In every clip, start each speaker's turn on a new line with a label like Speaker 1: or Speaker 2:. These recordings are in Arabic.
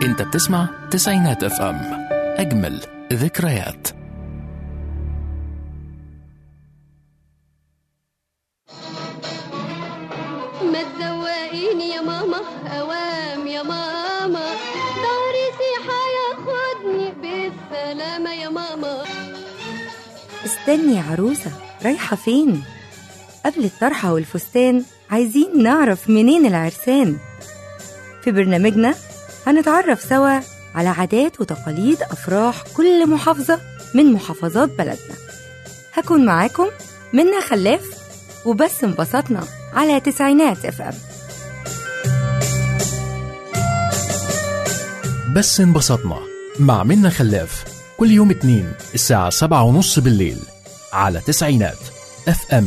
Speaker 1: انت بتسمع تسعينات اف ام، اجمل ذكريات.
Speaker 2: ما تزوقيني يا ماما اوام يا ماما، ضهري سيحة ياخدني بالسلامة يا ماما.
Speaker 3: استني يا عروسة، رايحة فين؟ قبل الطرحة والفستان عايزين نعرف منين العرسان. في برنامجنا هنتعرف سوا على عادات وتقاليد أفراح كل محافظة من محافظات بلدنا. هكون معاكم منى خلاف وبس انبسطنا على تسعينات اف ام.
Speaker 1: بس انبسطنا مع منى خلاف كل يوم اثنين الساعة 7:30 بالليل على تسعينات اف ام.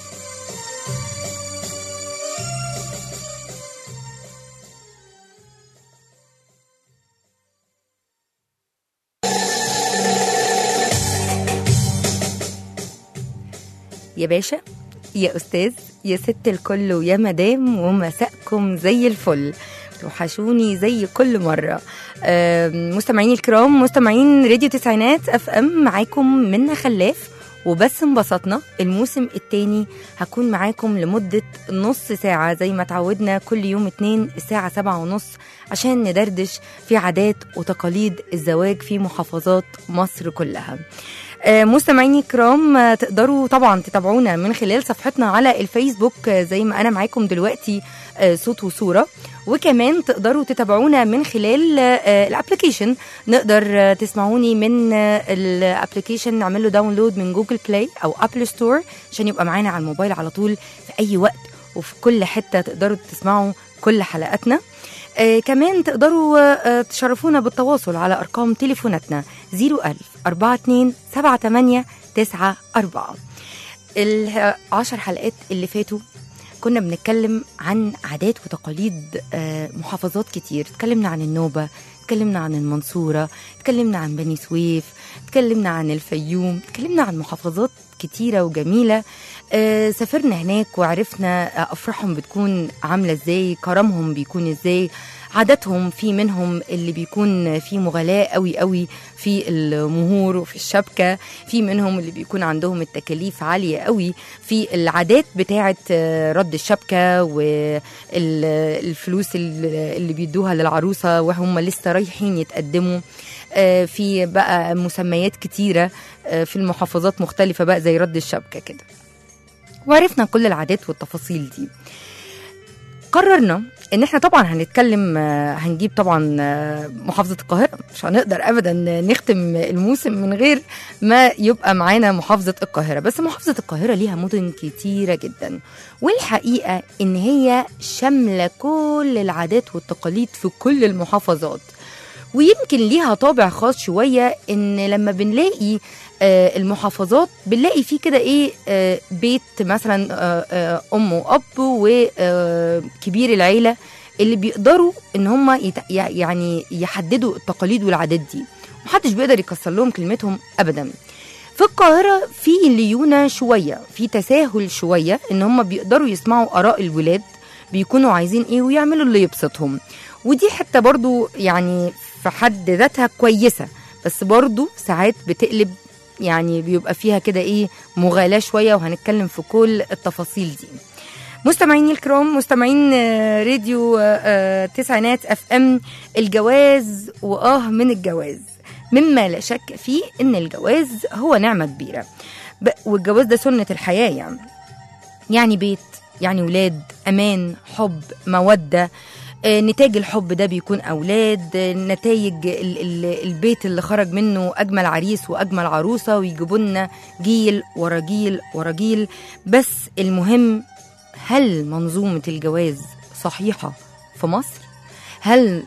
Speaker 3: يا باشا، يا أستاذ، يا ست الكل ويا مدام، ومساءكم زي الفل. توحشوني زي كل مرة. مستمعين الكرام، مستمعين راديو تسعينات اف ام، معاكم منى خلاف وبس انبسطنا. الموسم الثاني هكون معاكم لمدة نص ساعة زي ما تعودنا كل يوم اثنين الساعة 7:30 عشان ندردش في عادات وتقاليد الزواج في محافظات مصر كلها. مستمعيني الكرام، تقدروا طبعا تتابعونا من خلال صفحتنا على الفيسبوك زي ما أنا معاكم دلوقتي صوت وصورة، وكمان تقدروا تتابعونا من خلال الابليكيشن. نقدر تسمعوني من الابليكيشن، نعمله داونلود من جوجل بلاي أو أبل ستور عشان يبقى معانا على الموبايل على طول في أي وقت وفي كل حتة تقدروا تسمعوا كل حلقاتنا. كمان تقدروا تشرفونا بالتواصل على أرقام تليفوناتنا 010427894. 10 حلقات اللي فاتوا كنا بنتكلم عن عادات وتقاليد محافظات كتير. تكلمنا عن النوبة، تكلمنا عن المنصورة، تكلمنا عن بني سويف، تكلمنا عن الفيوم، تكلمنا عن محافظات كتيرة وجميلة. سافرنا هناك وعرفنا أفراحهم بتكون عاملة ازاي، كرمهم بيكون ازاي، عاداتهم. في منهم اللي بيكون في مغالاة قوي قوي في المهور وفي الشبكة، في منهم اللي بيكون عندهم التكاليف عالية قوي في العادات بتاعة رد الشبكة والفلوس اللي بيدوها للعروسة وهم لسه رايحين يتقدموا. في بقى مسميات كتيرة في المحافظات مختلفة بقى زي رد الشبكة كده. وعرفنا كل العادات والتفاصيل دي. قررنا ان احنا طبعا هنتكلم، هنجيب طبعا محافظة القاهرة. مش هنقدر ابدا نختم الموسم من غير ما يبقى معانا محافظة القاهرة. بس محافظة القاهرة ليها مدن كتيرة جدا، والحقيقة ان هي شاملة كل العادات والتقاليد في كل المحافظات. ويمكن ليها طابع خاص شوية ان لما بنلاقي المحافظات بنلاقي فيه كده ايه، بيت مثلا ام واب وكبير العيلة اللي بيقدروا ان هم يعني يحددوا التقاليد والعادات دي، محدش بيقدر يكسر لهم كلمتهم ابدا. في القاهرة في ليونة شوية، في تساهل شوية ان هم بيقدروا يسمعوا اراء الولاد بيكونوا عايزين ايه ويعملوا اللي يبسطهم. ودي حتى برضو يعني في حد ذاتها كويسة، بس برضو ساعات بتقلب يعني بيبقى فيها كده ايه مغالاة شوية، وهنتكلم في كل التفاصيل دي. مستمعيني الكرام، مستمعين راديو تسعينات اف ام، الجواز من الجواز مما لا شك فيه ان الجواز هو نعمة كبيرة، والجواز ده سنة الحياة. يعني بيت، يعني ولاد، امان، حب، مودة. نتاج الحب ده بيكون أولاد، نتائج البيت اللي خرج منه أجمل عريس وأجمل عروسة، ويجيبوا لنا جيل ورا جيل ورا جيل. بس المهم، هل منظومة الجواز صحيحة في مصر؟ هل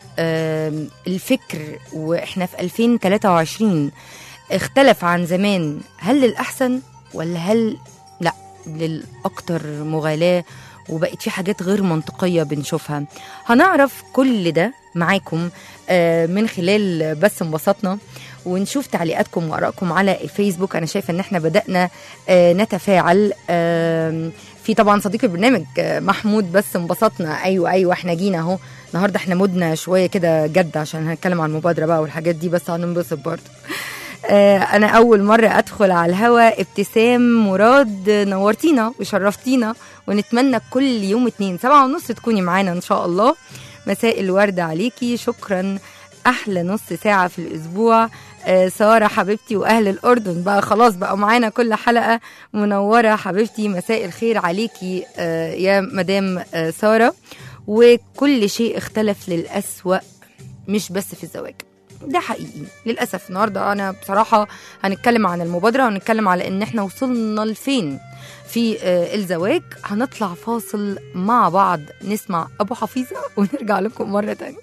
Speaker 3: الفكر وإحنا في 2023 اختلف عن زمان؟ هل للأحسن ولا هل لا للأكتر مغالاة وبقت في حاجات غير منطقية بنشوفها؟ هنعرف كل ده معاكم من خلال بس انبسطنا، ونشوف تعليقاتكم وآرائكم على الفيسبوك. أنا شايفة أن احنا بدأنا نتفاعل في طبعا صديق البرنامج محمود بس انبسطنا. ايوه احنا جينا اهو النهارده، احنا مودنا شويه كده جد عشان هنتكلم عن المبادره بقى والحاجات دي، بس هننبسط برضه. انا اول مره ادخل على الهوا. ابتسام مراد نورتينا وشرفتينا، ونتمنى كل يوم 2 7:30 تكوني معانا ان شاء الله. مساء الورد عليكي، شكرا، احلى نص ساعه في الاسبوع. ساره حبيبتي واهل الاردن بقى خلاص بقى معانا كل حلقه، منوره حبيبتي، مساء الخير عليكي يا مدام ساره. وكل شيء اختلف للأسوأ مش بس في الزواج، ده حقيقي للأسف. النهاردة أنا بصراحة هنتكلم عن المبادرة، ونتكلم على إن إحنا وصلنا لفين في الزواج. هنطلع فاصل مع بعض نسمع أبو حفيظة ونرجع لكم مرة تانية.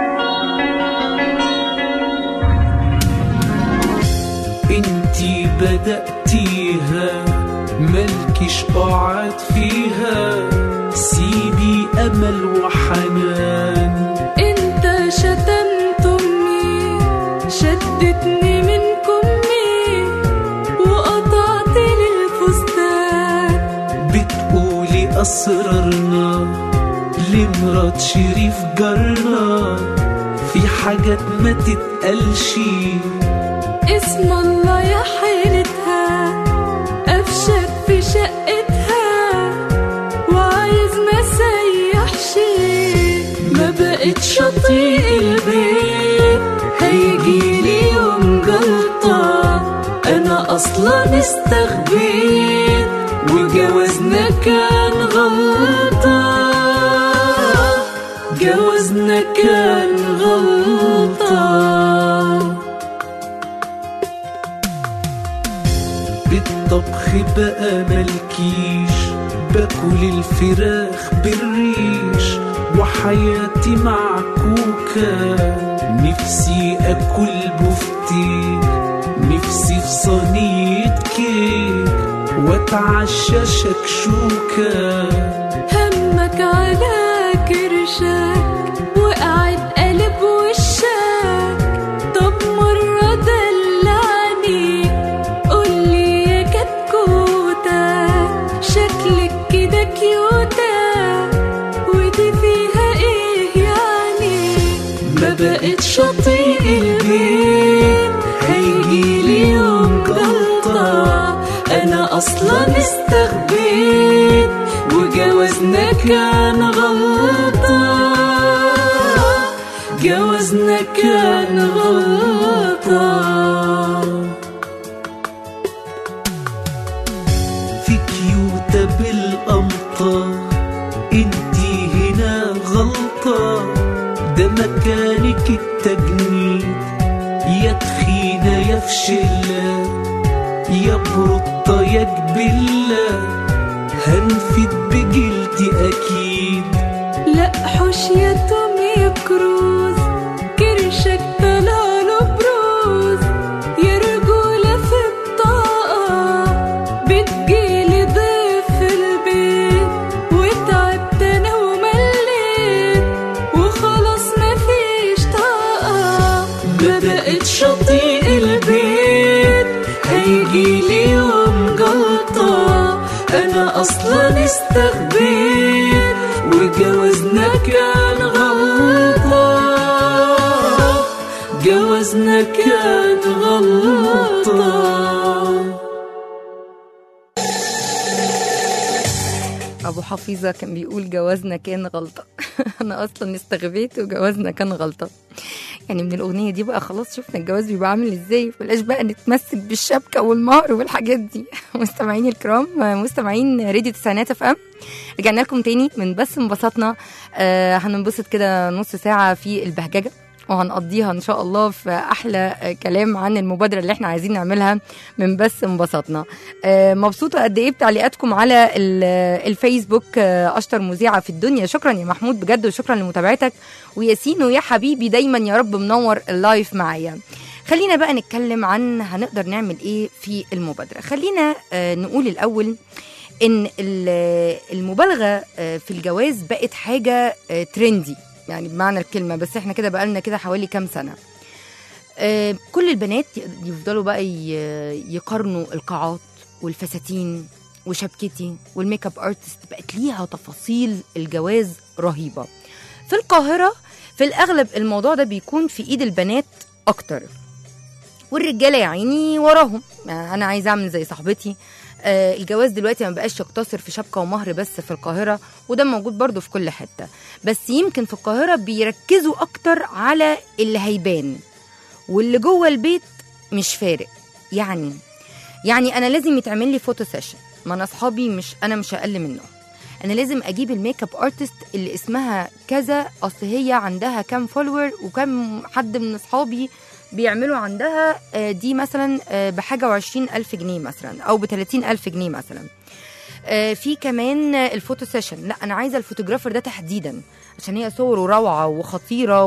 Speaker 4: انتي بدأتيها ملكش قعد فيها، سيبي أمل وحنان.
Speaker 5: انت شتمت امي، شدتني من كمي، وقطعت لي الفستان.
Speaker 4: بتقولي أسرارنا لمرات شريف جارنا، في حاجات ما تتقالش.
Speaker 5: اسم الله يا حيلتها، أفشك في شقتها، وعايز ما سيحش.
Speaker 4: ما بقتش أطيق البيت، هيجيلي يوم جلطة. أنا أصلا استغبيت، وجوازنا كان غلطة. جوازنا كان غلطة. بالطبخ بقى ملكيش، باكل الفراخ بالريش، وحياتي معكوكة. نفسي أكل بفتيك، نفسي في صينية كيك، واتعشى شكشوكة.
Speaker 5: همك على كرشك، وقعد قلب وشك. طب مرة دلعني، قولي يا كتكوتة، شكلك كده كيوتة، ودي فيها ايه يعني؟
Speaker 4: ما بقتش أطيق البيت، هيجيلي يوم جلطة. أنا أصلا استغبيت، وجوازنا كان غلطة. جوازنا كان غلطة. في كيوتة بالأمطار، انتي هنا غلطة. ده مكانك التجنيد، يا تخينة يا فشلة، يا بروطة يا جبلة. هنفد بجلدي أكيد.
Speaker 5: لا حوش يا تومي كروز، كرشك طلاله بروز. يا رجولة في الطاقة، بتجيلي ضيف في البيت، وتعبت أنا ومليت، وخلاص مفيش طاقة.
Speaker 4: ما بقتش أطيق البيت، هيجيلي يوم جلطة. أنا أصلا استغبيت، وجوازنا كان غلطة. جوازنا كان غلطة.
Speaker 3: أبو حفيظة كان بيقول جوازنا كان غلطة. أنا أصلا استغبيت وجوازنا كان غلطة. يعني من الأغنية دي بقى خلاص شفنا الجواز بيبقى عامل إزاي، بلاش بقى نتمسك بالشبكة والمهر والحاجات دي. مستمعين الكرام، مستمعين راديو تسعينات اف ام، رجعنا لكم تاني من بس انبسطنا. هننبسط كده نص ساعة في البهججة، وهنقضيها ان شاء الله في احلى كلام عن المبادره اللي احنا عايزين نعملها من بس انبسطنا. مبسوطه قد ايه بتعليقاتكم على الفيسبوك. اشطر مذيعه في الدنيا، شكرا يا محمود بجد، وشكرا لمتابعتك. وياسين ويا حبيبي دايما يا رب منور اللايف معايا. خلينا بقى نتكلم عن هنقدر نعمل ايه في المبادره. خلينا نقول الاول ان المبالغه في الجواز بقت حاجه ترندي، يعني بمعنى الكلمة. بس احنا كده بقالنا كده حوالي كام سنة كل البنات يفضلوا بقى يقارنوا القاعات والفساتين وشبكتي والميك اب ارتست بقت ليها تفاصيل الجواز رهيبة. في القاهرة في الأغلب الموضوع ده بيكون في إيد البنات أكتر، والرجالة يا عيني وراهم. أنا عايزة أعمل زي صاحبتي. الجواز دلوقتي ما بقاش يقتصر في شبكة ومهر بس في القاهرة، وده موجود برضو في كل حتة، بس يمكن في القاهرة بيركزوا أكتر على اللي هيبان، واللي جوه البيت مش فارق. يعني أنا لازم يتعمل لي فوتو سيشن، ما أنا أصحابي أنا مش أقل منه. أنا لازم أجيب الميك اب ارتست اللي اسمها كذا، أصل هي عندها كام فولور وكم حد من أصحابي بيعملوا عندها دي مثلا بحاجة و20,000 جنيه مثلا أو ب30,000 جنيه مثلا. في كمان الفوتو سيشن، لا أنا عايزة الفوتوغرافر ده تحديدا عشان هي صوره روعة وخطيرة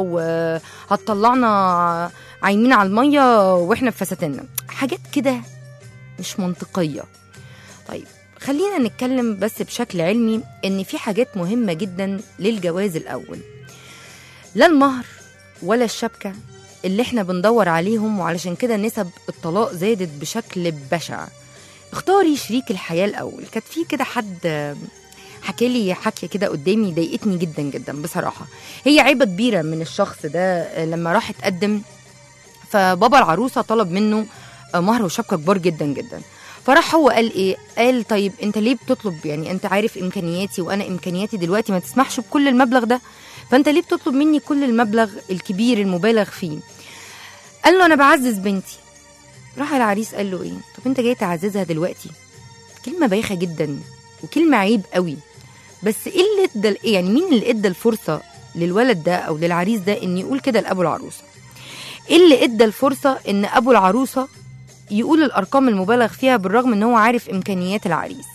Speaker 3: وهتطلعنا عايمين على المية وإحنا في فساتيننا. حاجات كده مش منطقية. طيب خلينا نتكلم بس بشكل علمي إن في حاجات مهمة جدا للجواز الأول. لا المهر ولا الشبكة اللي احنا بندور عليهم، وعلشان كده نسب الطلاق زادت بشكل بشع. اختاري شريك الحياة الأول. كانت في كده حد حكالي حكي كده قدامي ضايقتني جدا جدا بصراحة. هي عيبة كبيرة من الشخص ده لما راح تقدم، فبابا العروسة طلب منه مهر وشبكة كبار جدا جدا. فراح هو قال ايه؟ قال طيب انت ليه بتطلب؟ يعني انت عارف امكانياتي وانا امكانياتي دلوقتي ما تسمحش بكل المبلغ ده، فانت ليه بتطلب مني كل المبلغ الكبير المبالغ فيه؟ قال له انا بعزز بنتي. راح العريس قال له ايه؟ طب انت جاي تعززها دلوقتي؟ كلمة بايخة جدا وكلمة عيب قوي. بس ايه اللي ادى يعني مين اللي ادى الفرصة للولد ده او للعريس ده ان يقول كده لابو العروسة؟ ايه اللي ادى الفرصة ان ابو العروسة يقول الارقام المبالغ فيها بالرغم ان هو عارف امكانيات العريس؟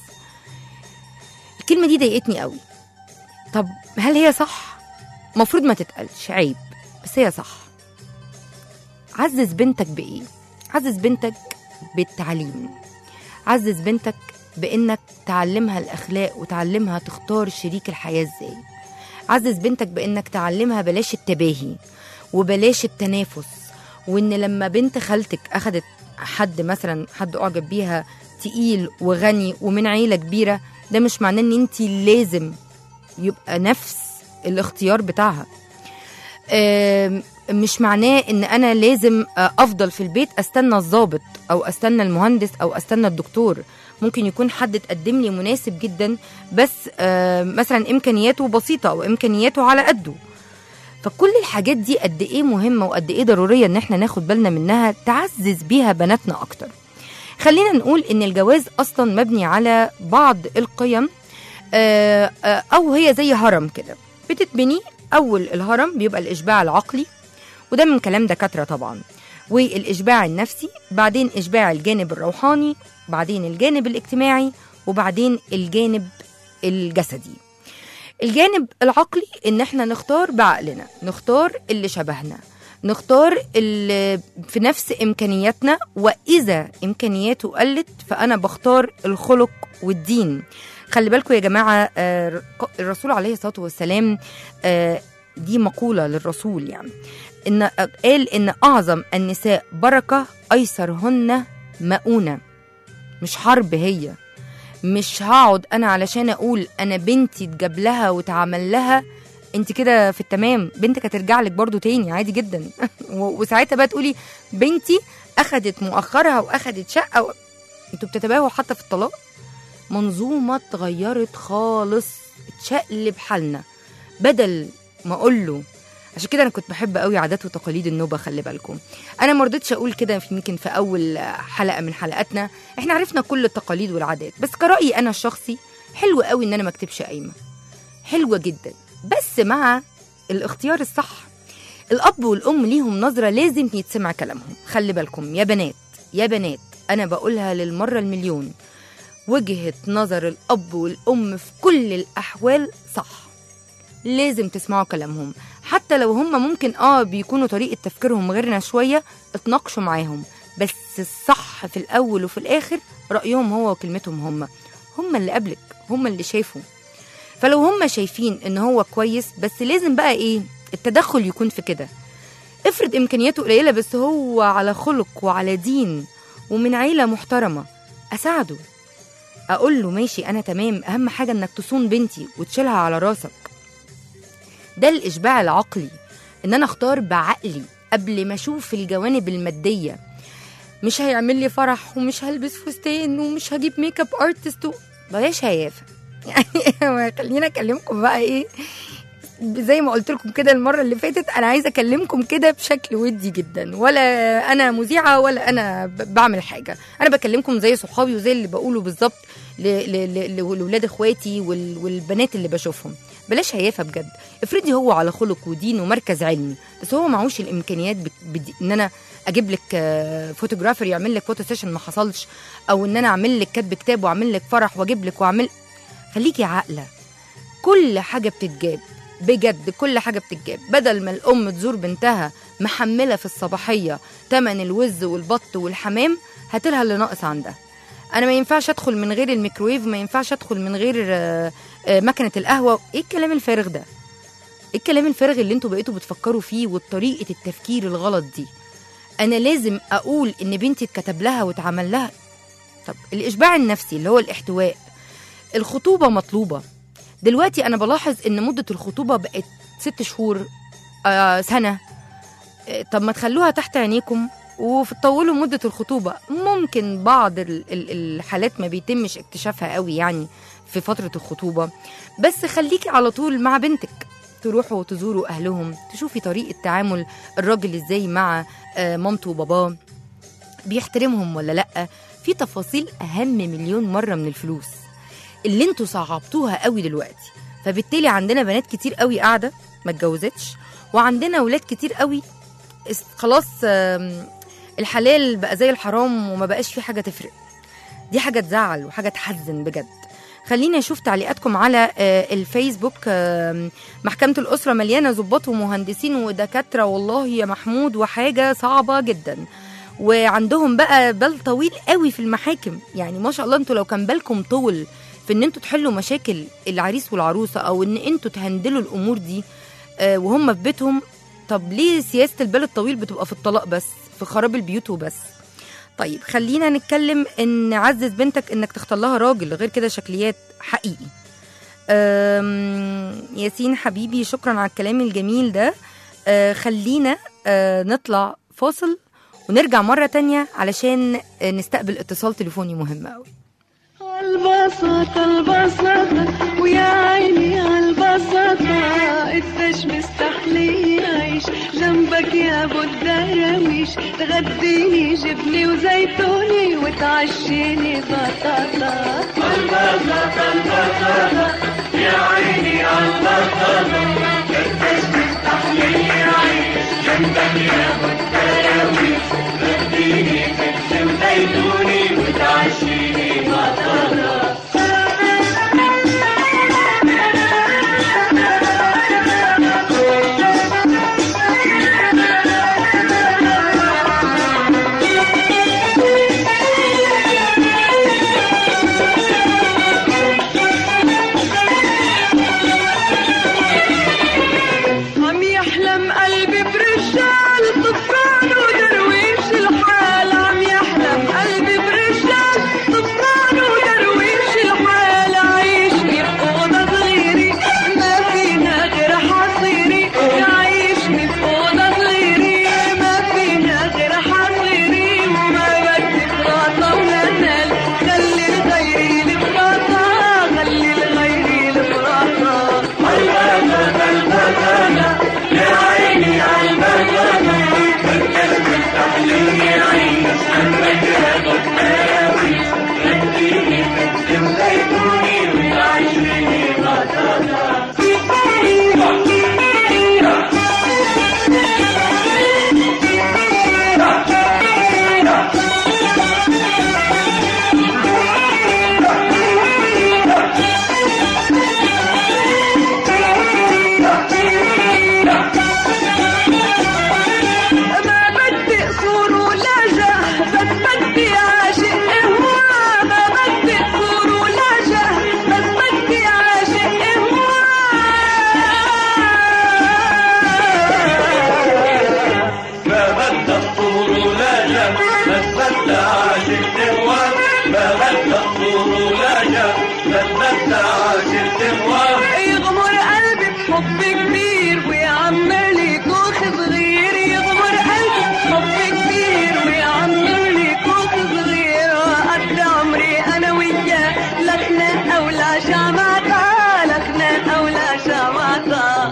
Speaker 3: الكلمة دي ضايقتني قوي. طب هل هي صح؟ مفروض ما تتقالش، عيب، بس هي صح. عزز بنتك بإيه؟ عزز بنتك بالتعليم، عزز بنتك بإنك تعلمها الأخلاق وتعلمها تختار شريك الحياة إزاي. عزز بنتك بإنك تعلمها بلاش التباهي وبلاش التنافس، وإن لما بنت خالتك أخدت حد مثلا حد أعجب بيها تقيل وغني ومن عيلة كبيرة، ده مش معناه إن أنتي لازم يبقى نفس الاختيار بتاعها. مش معناه ان انا لازم افضل في البيت استنى الضابط او استنى المهندس او استنى الدكتور. ممكن يكون حد اتقدم لي مناسب جدا بس مثلا امكانياته بسيطة او امكانياته على قده. فكل الحاجات دي قد ايه مهمة وقد ايه ضرورية ان احنا ناخد بالنا منها تعزز بيها بناتنا اكتر. خلينا نقول ان الجواز اصلا مبني على بعض القيم او هي زي هرم كده بتتبني. اول الهرم بيبقى الاشباع العقلي، وده من كلام دكاترة طبعا، والإشباع النفسي، بعدين إشباع الجانب الروحاني، بعدين الجانب الاجتماعي، وبعدين الجانب الجسدي. الجانب العقلي إن احنا نختار بعقلنا، نختار اللي شبهنا، نختار اللي في نفس إمكانياتنا، وإذا إمكانياته قلت فأنا بختار الخلق والدين. خلي بالكم يا جماعة، الرسول عليه الصلاة والسلام دي مقولة للرسول، يعني قال إن أعظم النساء بركة أيسرهن مؤونة. مش حرب هي، مش هقعد أنا علشان أقول أنا بنتي تجاب لها وتعمل لها، انت كده في التمام، بنتك هترجع لك برضو تاني عادي جدا وساعتها بقى تقولي بنتي أخدت مؤخرها وأخدت شقة انتوا بتتباهوا حتى في الطلاق. منظومة اتغيرت خالص، اتشقلب حالنا. بدل ما أقول له، عشان كده أنا كنت بحب قوي عادات وتقاليد النوبة. خلي بالكم أنا مرضتش أقول كده يمكن في أول حلقة من حلقاتنا، إحنا عرفنا كل التقاليد والعادات، بس كرأيي أنا الشخصي حلو قوي إن أنا ما اكتبش قايمة، حلوة جدا، بس مع الاختيار الصح. الأب والأم ليهم نظرة لازم يتسمع كلامهم. خلي بالكم يا بنات، يا بنات، أنا بقولها للمرة المليون، وجهة نظر الأب والأم في كل الأحوال صح، لازم تسمعوا كلامهم. حتى لو هم ممكن بيكونوا طريقة تفكيرهم غيرنا شوية، اتناقشوا معاهم، بس الصح في الأول وفي الآخر رأيهم هو وكلمتهم هم اللي قبلك، هم اللي شافوا. فلو هم شايفين ان هو كويس، بس لازم بقى ايه التدخل يكون في كده. افرض امكانياته قليلة بس هو على خلق وعلى دين ومن عيلة محترمة، اقول له ماشي انا تمام، اهم حاجه انك تصون بنتي وتشيلها على راسك. ده الاشباع العقلي، ان انا اختار بعقلي قبل ما اشوف الجوانب الماديه. مش هيعمل لي فرح ومش هلبس فستان ومش هجيب ميك اب ارتست بلاش هيافه. يعني خلينا اكلمكم بقى ايه، زي ما قلت لكم كده المره اللي فاتت، انا عايزه اكلمكم كده بشكل ودي جدا، ولا انا مذيعه ولا انا بعمل حاجه، انا بكلمكم زي صحابي وزي اللي بقوله بالظبط لولاد اخواتي والبنات اللي بشوفهم. بلاش هيافه بجد. افرضي هو على خلق ودين ومركز علمي، بس هو معهوش الامكانيات ان انا اجيب لك فوتوغرافر يعمل لك فوتو سيشن ما حصلش، او ان انا اعمل لك كتب كتاب واعمل لك فرح واجيب لك واعمل. خليكي عاقله، كل حاجه بتتجاب بجد، كل حاجه بتتجاب. بدل ما الام تزور بنتها محمله في الصباحيه تمن الوز والبط والحمام، هاتلها اللي ناقص عندها. انا ما ينفعش ادخل من غير الميكرويف، ما ينفعش ادخل من غير مكنه القهوه. ايه الكلام الفارغ ده؟ ايه الكلام الفارغ اللي انتوا بقيتوا بتفكروا فيه وطريقه التفكير الغلط دي؟ انا لازم اقول ان بنتي اتكتب لها واتعمل لها. طب الاشباع النفسي اللي هو الاحتواء، الخطوبه مطلوبه دلوقتي. انا بلاحظ ان مده الخطوبه بقت 6 شهور، سنه. طب ما تخلوها تحت عينيكم وتطولوا مده الخطوبه. ممكن بعض الحالات ما بيتمش اكتشافها قوي يعني في فتره الخطوبه، بس خليكي على طول مع بنتك، تروحوا وتزوروا اهلهم، تشوفي طريقه تعامل الراجل ازاي مع مامته وباباه، بيحترمهم ولا لا. في تفاصيل اهم مليون مره من الفلوس اللي انتوا صعبتوها قوي دلوقتي. فبالتالي عندنا بنات كتير قوي قاعده ما اتجوزتش، وعندنا ولاد كتير قوي خلاص الحلال بقى زي الحرام وما بقاش في حاجه تفرق. دي حاجه تزعل وحاجه تحزن بجد. خلينا نشوف تعليقاتكم على الفيسبوك. محكمة الأسرة مليانة ضباط ومهندسين ودكاترة والله يا محمود، وحاجة صعبة جدا، وعندهم بقى بال طويل قوي في المحاكم. يعني ما شاء الله انتوا لو كان بالكم طول في ان انتوا تحلوا مشاكل العريس والعروسة، او ان انتوا تهندلوا الأمور دي وهم في بيتهم. طب ليه سياسة البال الطويل بتبقى في الطلاق بس، في خراب البيوت وبس؟ طيب خلينا نتكلم ان عزز بنتك انك تختار لها راجل، غير كده شكليات حقيقي. ياسين حبيبي شكرا على الكلام الجميل ده. خلينا نطلع فاصل ونرجع مرة تانية علشان نستقبل اتصال تليفوني مهم قوي.
Speaker 4: البساطة البساطة ويا عيني عالبساطة، قديش مستحلي عيش جنبك يا ابو الدراويش، تغديني جبني وزيتوني وتعشيني بطاطا. البساطة البساطة يا عيني عالبساطة، قديش مستحلي عيش جنبك يا ابو الدراويش، تغديني جبني وزيتوني وتعشيني بطاطا. كبير ويعمر لي كوخ صغير يغمر قلبي حب كبير ويعمر لي كوخ صغير وقد عمري انا وياه لا خناقه ولا شمعة لا خناقه ولا شمعة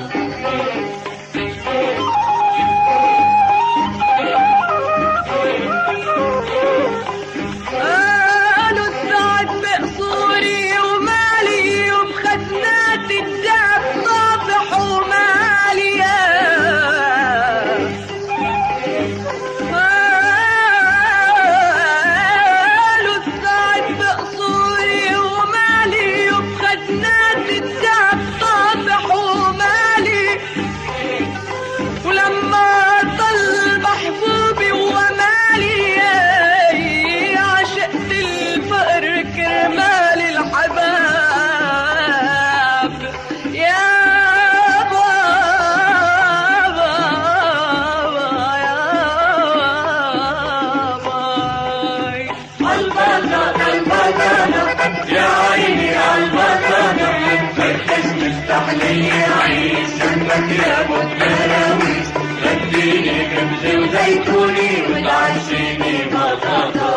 Speaker 4: قالوا السعد بقصوري ومالي وبخزنات الدهب صافح ومالي قالوا السعد بقصوري ومالي وبخزنات الدهب صافح ومالي ولما طل محبوبي ومالي عشقت الفقر كرمال الحباب يا بابا يا باي
Speaker 6: البطانة يا عيني عالبطانة فركش مستحلي عيش جنبك يا ابو الدراويش غديني كبزة وزيتوني وتعشيني بطاطا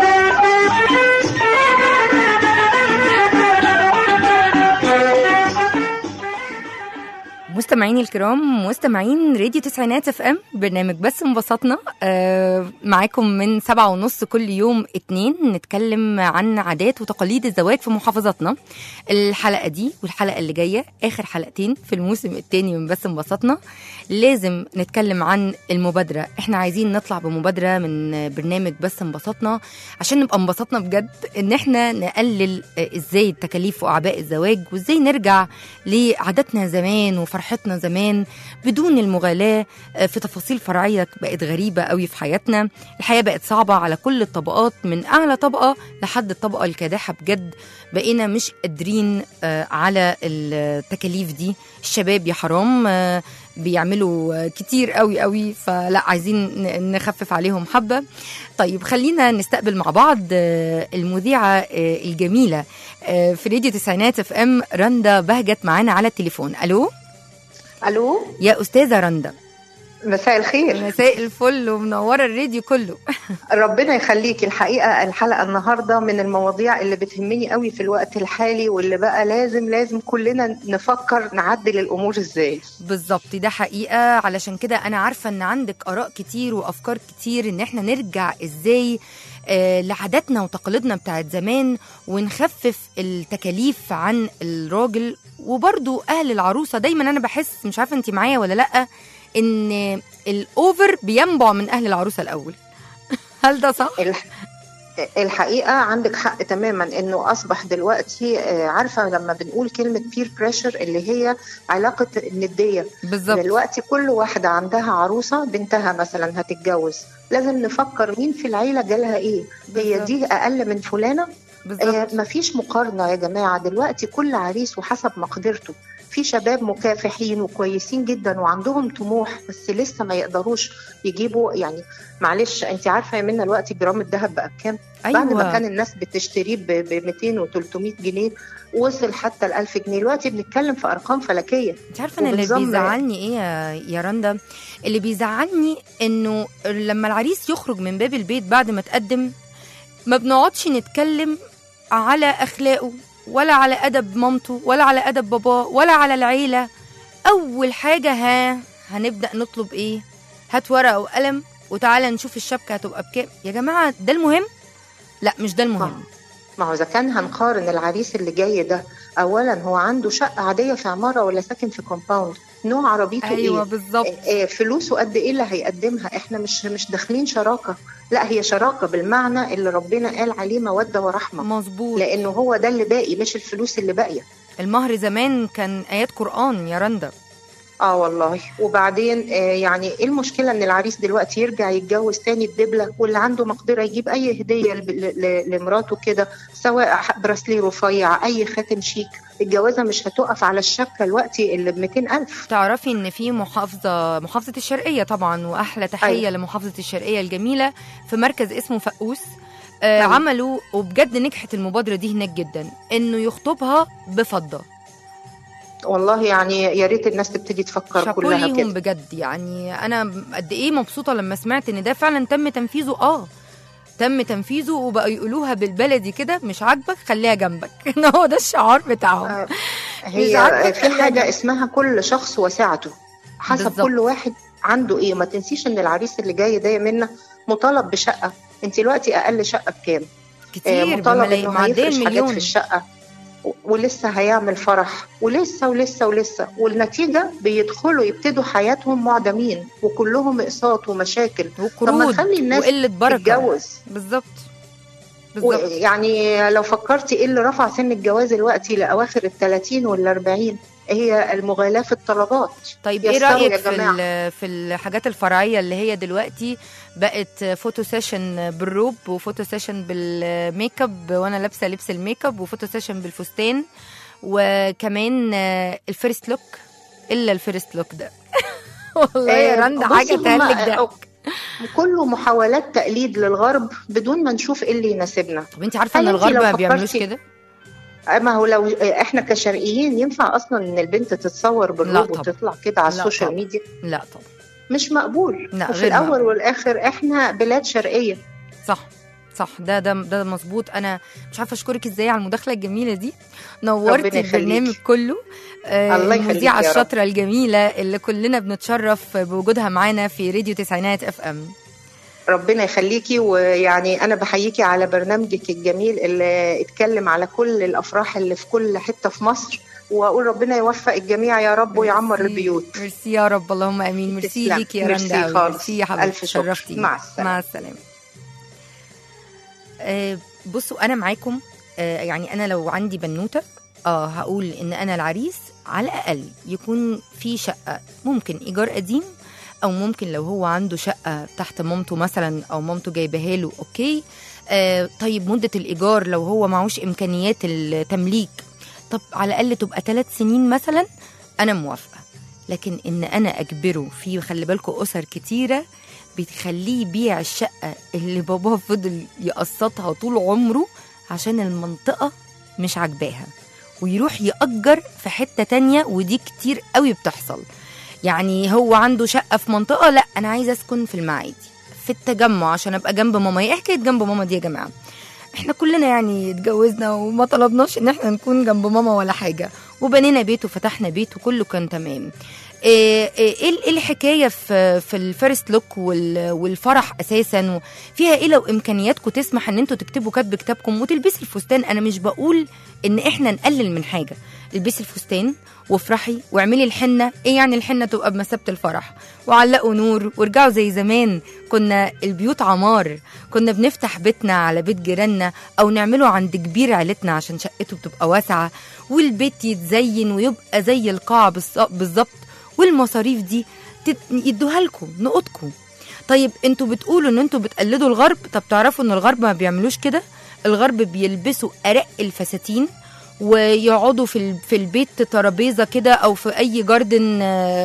Speaker 3: مستمعيني الكرام، مستمعين راديو تسعينات اف ام، برنامج بس انبسطنا معاكم من 7:30 كل يوم اتنين، نتكلم عن عادات وتقاليد الزواج في محافظاتنا. الحلقة دي والحلقة اللي جاية آخر حلقتين في الموسم الثاني من بس انبسطنا. لازم نتكلم عن المبادرة، احنا عايزين نطلع بمبادرة من برنامج بس انبسطنا عشان نبقى انبسطنا بجد، ان احنا نقلل ازاي التكاليف واعباء الزواج، وازاي نرجع لعاداتنا زمان وفرحتنا زمان بدون المغالاة في تفاصيل فرعية بقت غريبة قوي في حياتنا. الحياة بقت صعبة على كل الطبقات، من أعلى طبقة لحد الطبقة الكادحة بجد. بقينا مش قادرين على التكاليف دي. الشباب يا حرام بيعملوا كتير قوي قوي، فلا عايزين نخفف عليهم حبة. طيب خلينا نستقبل مع بعض المذيعة الجميلة في راديو تسعينات اف ام، رندا بهجت، معانا على التليفون. ألو
Speaker 7: الو
Speaker 3: يا أستاذة رندا.
Speaker 7: مساء الخير.
Speaker 3: مساء الفل ومنورة الراديو كله.
Speaker 7: ربنا يخليكي. الحقيقة الحلقة النهاردة من المواضيع اللي بتهمني قوي في الوقت الحالي، واللي بقى لازم كلنا نفكر نعدل الأمور ازاي.
Speaker 3: بالظبط، ده حقيقة. علشان كده أنا عارفة أن عندك آراء كتير وأفكار كتير إن احنا نرجع ازاي لعاداتنا وتقاليدنا بتاعت زمان، ونخفف التكاليف عن الراجل وبرضو أهل العروسة. دايما أنا بحس، مش عارفة أنت معايا ولا لأ، ان الاوفر بينبع من اهل العروسه الاول. هل ده صح؟
Speaker 7: الحقيقه عندك حق تماما، انه اصبح دلوقتي عارفه لما بنقول كلمه بير بريشر اللي هي علاقه النديه.
Speaker 3: بالظبط.
Speaker 7: دلوقتي كل واحده عندها عروسه بنتها مثلا هتتجوز، لازم نفكر مين في العيله جالها ايه. بالزبط. هي دي اقل من فلانه. مفيش مقارنه يا جماعه. دلوقتي كل عريس وحسب مقدرته. في شباب مكافحين وكويسين جدا وعندهم طموح، بس لسه ما يقدروش يجيبوا. يعني معلش، انت عارفه يا منى الوقت جرام الذهب بقى بكام؟
Speaker 3: أيوة.
Speaker 7: بعد ما كان الناس بتشتريه ب 200 و300 جنيه وصل حتى ال 1000 جنيه. دلوقتي بنتكلم في ارقام فلكيه.
Speaker 3: انت عارفه انا اللي بيزعلني ايه يا رندا؟ اللي بيزعلني انه لما العريس يخرج من باب البيت بعد ما تقدم، ما بنقعدش نتكلم على اخلاقه ولا على أدب مامته ولا على أدب باباه ولا على العيلة. أول حاجة هنبدأ نطلب إيه؟ هات ورقة وقلم وتعالى نشوف الشبكة هتبقى بكام. يا جماعة ده المهم؟ لا، مش ده المهم.
Speaker 7: ما هو إذا كان هنقارن العريس اللي جاي ده، أولا هو عنده شقة عادية في عمارة ولا ساكن في كومباوند؟ نوع عربيته
Speaker 3: أيوة بالظبط.
Speaker 7: فلوسه قد إيه اللي هيقدمها؟ إحنا مش داخلين شراكة، لا هي شراكة بالمعنى اللي ربنا قال عليه مودة ورحمة.
Speaker 3: مظبوط.
Speaker 7: لأنه هو ده اللي باقي، مش الفلوس اللي باقية.
Speaker 3: المهر زمان كان آيات قرآن يا رندا.
Speaker 7: والله. وبعدين يعني ايه المشكله ان العريس دلوقتي يرجع يتجوز تاني بدبله، واللي عنده مقدره يجيب اي هديه لمراته كده، سواء براسلي رفيع، اي خاتم شيك. الجوازه مش هتقف على الشبكه الوقتي اللي ب200,000.
Speaker 3: تعرفي ان في محافظه الشرقيه طبعا، واحلى تحيه لمحافظه الشرقيه الجميله، في مركز اسمه فقوس. عملوا وبجد نجحت المبادره دي هناك جدا، انه يخطبها بفضه.
Speaker 7: والله يعني يا ريت الناس تبتدي تفكر كلها
Speaker 3: ليهم
Speaker 7: كده.
Speaker 3: بجد. يعني انا قد ايه مبسوطه لما سمعت ان ده فعلا تم تنفيذه. تم تنفيذه وبقوا يقولوها بالبلدي كده، مش عاجبك خليها جنبك. ان هو ده الشعار بتاعهم.
Speaker 7: هي في حاجة اسمها كل شخص وسعته، حسب
Speaker 3: بالزبط.
Speaker 7: كل واحد عنده ايه. ما تنسيش ان العريس اللي جاي ده منا مطالب بشقة. انت دلوقتي اقل شقة بكام؟
Speaker 3: كتير،
Speaker 7: مطالب انه
Speaker 3: معديه
Speaker 7: هيفرش حاجات
Speaker 3: المليون
Speaker 7: في الشقة، ولسه هيعمل فرح، ولسه ولسه ولسه، والنتيجة بيدخلوا يبتدوا حياتهم معدمين وكلهم اقساط ومشاكل. طب ما
Speaker 3: وقروض
Speaker 7: تخلي الناس
Speaker 3: وقله بركه.
Speaker 7: تتجوز.
Speaker 3: بالظبط.
Speaker 7: يعني لو فكرتي ايه اللي رفع سن الجواز دلوقتي لاواخر ال30 وال40؟ هي المغالاة في الطلبات.
Speaker 3: طيب ايه رايك في الحاجات الفرعيه اللي هي دلوقتي بقت فوتو سيشن بالروب، وفوتو سيشن بالميك اب وانا لابسه لبس الميك اب، وفوتو سيشن بالفستان، وكمان الفيرست لوك؟ الا الفيرست لوك ده والله يا رندا حاجه تهلك ده.
Speaker 7: كله محاولات تقليد للغرب بدون ما نشوف ايه اللي يناسبنا.
Speaker 3: طب انت عارفه ان الغرب ما بيعملوش كده؟
Speaker 7: ما هو لو احنا كشرقيين ينفع اصلا ان البنت تتصور بالروب وتطلع كده على السوشيال ميديا؟
Speaker 3: لا طبعا
Speaker 7: مش مقبول.
Speaker 3: وفي
Speaker 7: الاول والاخر احنا بلاد شرقيه.
Speaker 3: صح ده مظبوط. انا مش عارفه اشكرك ازاي على المداخله الجميله دي، نورتي البرنامج كله.
Speaker 7: الله يخليك
Speaker 3: المذيعه الشاطره الجميله اللي كلنا بنتشرف بوجودها معانا في راديو تسعينات اف ام.
Speaker 7: ربنا يخليكي. ويعني أنا بحييكي على برنامجك الجميل اللي اتكلم على كل الأفراح اللي في كل حتة في مصر، وأقول ربنا يوفق الجميع يا رب ويعمر البيوت.
Speaker 3: ميرسي يا رب، اللهم أمين. ميرسي ليك يا رندا. ميرسي يا حبيبتي، شرفتي. مع السلامة. بصوا أنا معاكم. يعني أنا لو عندي بنوتة هقول إن أنا العريس على الأقل يكون في شقة، ممكن إيجار قديم، او ممكن لو هو عنده شقه تحت مامته مثلا او مامته جايباها له اوكي. طيب مده الايجار لو هو معوش امكانيات التمليك، طب على الاقل تبقى 3 سنين مثلا، انا موافقه. لكن ان انا اجبره في، خلي بالكم اسر كتيره بتخليه يبيع الشقه اللي باباه فضل يقسطها طول عمره عشان المنطقه مش عاجباها، ويروح يأجر في حته تانية. ودي كتير قوي بتحصل. يعني هو عنده شقة في منطقة، لا أنا عايزة أسكن في المعادي في التجمع عشان أبقى جنب ماما. هي حكاية جنب ماما دي يا جماعة؟ احنا كلنا يعني اتجوزنا وما طلبناش ان احنا نكون جنب ماما ولا حاجة، وبنينا بيت وفتحنا بيت وكله كان تمام. ايه الحكاية في الفيرست لوك والفرح اساسا فيها ايه؟ لو امكانياتكم تسمح ان انتوا تكتبوا كتب كتابكم وتلبسي الفستان. انا مش بقول ان احنا نقلل من حاجة، البسي الفستان وافرحي واعملي الحنة. ايه يعني الحنة تبقى بمثابة الفرح؟ وعلقوا نور وارجعوا زي زمان. كنا البيوت عمار، كنا بنفتح بيتنا على بيت جيراننا او نعمله عند كبير عيلتنا عشان شقته بتبقى واسعة، والبيت يتزين ويبقى زي القاعة بالظبط، والمصاريف دي يدوها لكم نقطكم. طيب انتوا بتقولوا ان انتوا بتقلدوا الغرب، طب تعرفوا ان الغرب ما بيعملوش كده. الغرب بيلبسوا أرق الفساتين ويقعدوا في البيت ترابيزه كده او في اي جاردن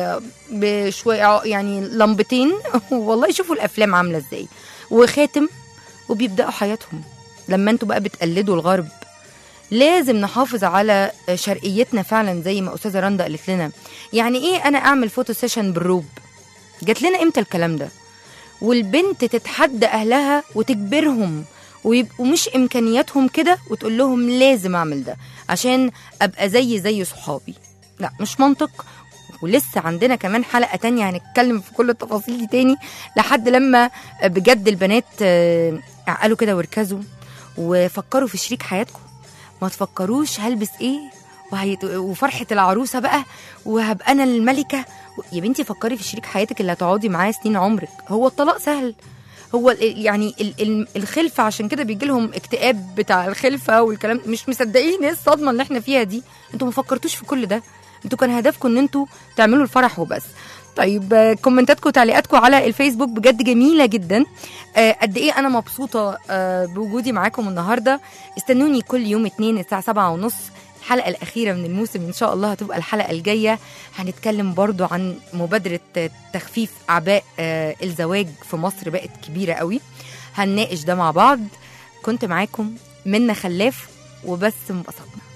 Speaker 3: بشويه يعني لمبتين والله شوفوا الافلام عامله ازاي، وخاتم، وبيبداوا حياتهم. لما انتوا بقى بتقلدوا الغرب لازم نحافظ على شرقيتنا فعلا زي ما استاذه رندا قالت لنا. يعني ايه انا اعمل فوتو سيشن بالروب؟ جات لنا امتى الكلام ده؟ والبنت تتحدى اهلها وتجبرهم ويبقوا مش امكانياتهم كده وتقول لهم لازم اعمل ده عشان ابقى زي صحابي. لا مش منطق. ولسه عندنا كمان حلقة تانية هنتكلم في كل التفاصيل دي تاني، لحد لما بجد البنات عقلوا كده واركزوا وفكروا في شريك حياتكم. ما تفكروش هلبس ايه وفرحة العروسة بقى وهبقى انا الملكة. يا بنتي فكري في شريك حياتك اللي هتقعدي معاه سنين عمرك. هو الطلاق سهل، هو يعني الخلفة عشان كده بيجي لهم اكتئاب بتاع الخلفة والكلام، مش مصدقين ايه الصدمة اللي احنا فيها دي. انتوا ما فكرتوش في كل ده، انتوا كان هدفكم ان انتوا تعملوا الفرح وبس. طيب كومنتاتكم وتعليقاتكم على الفيسبوك بجد جميلة جدا. قد ايه انا مبسوطة بوجودي معاكم النهاردة. استنوني كل يوم 2 الساعة 7:30 الحلقة الأخيرة من الموسم إن شاء الله هتبقى الحلقة الجاية. هنتكلم برضو عن مبادرة تخفيف أعباء الزواج في مصر، بقت كبيرة قوي. هنناقش ده مع بعض. كنت معاكم منى خلاف وبس انبسطنا.